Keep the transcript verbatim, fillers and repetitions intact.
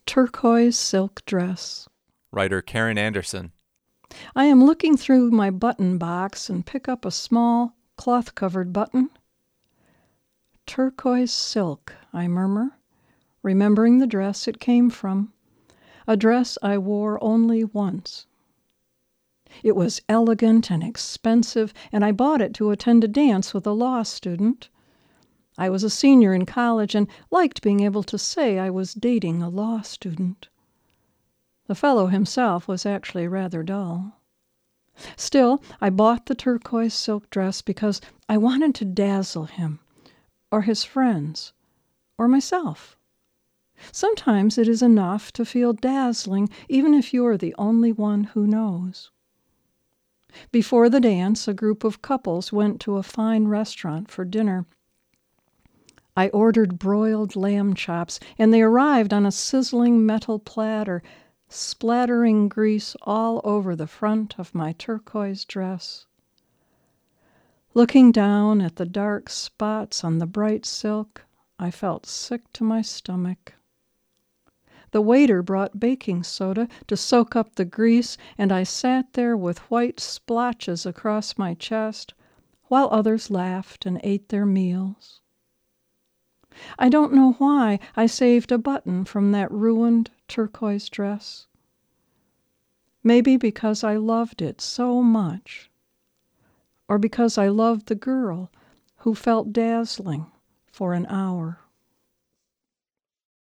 turquoise silk dress. Writer Karen Anderson. I am looking through my button box and pick up a small, cloth-covered button. Turquoise silk, I murmur, remembering the dress it came from, a dress I wore only once. It was elegant and expensive, and I bought it to attend a dance with a law student. I was a senior in college and liked being able to say I was dating a law student. The fellow himself was actually rather dull. Still, I bought the turquoise silk dress because I wanted to dazzle him, or his friends, or myself. Sometimes it is enough to feel dazzling, even if you're the only one who knows. Before the dance, a group of couples went to a fine restaurant for dinner. I ordered broiled lamb chops, and they arrived on a sizzling metal platter, splattering grease all over the front of my turquoise dress. Looking down at the dark spots on the bright silk, I felt sick to my stomach. The waiter brought baking soda to soak up the grease, and I sat there with white splotches across my chest, while others laughed and ate their meals. I don't know why I saved a button from that ruined turquoise dress. Maybe because I loved it so much, or because I loved the girl who felt dazzling for an hour.